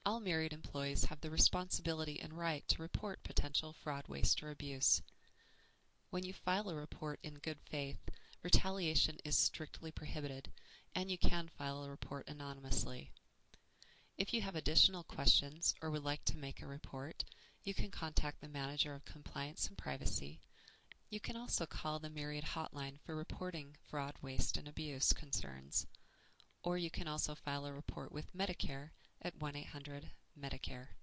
All Myriad employees have the responsibility and right to report potential fraud, waste, or abuse. When you file a report in good faith, retaliation is strictly prohibited, and you can file a report anonymously. If you have additional questions or would like to make a report, you can contact the Manager of Compliance and Privacy. You can also call the Myriad hotline for reporting fraud, waste, and abuse concerns. Or you can also file a report with Medicare at 1-800-MEDICARE.